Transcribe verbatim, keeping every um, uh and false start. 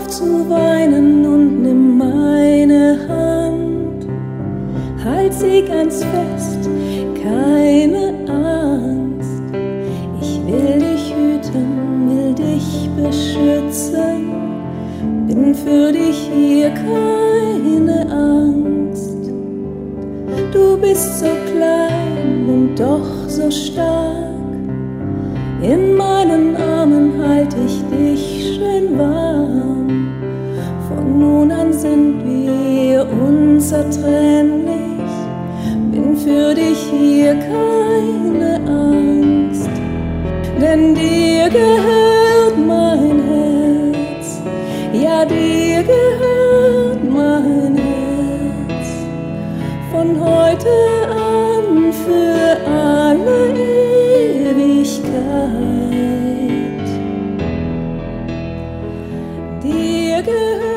zu weinen und nimm meine Hand. Halt sie ganz fest, keine Angst. Ich will dich hüten, will dich beschützen. Bin für dich hier, keine Angst. Du bist so klein und doch so stark. In meinen Armen halt ich dich schön warm. Von nun an sind wir unzertrennlich. Bin für dich hier, keine Angst. Denn dir gehört mein Herz. Ja, dir gehört mein Herz. Von heute an für alle Ewigkeit. Dir gehört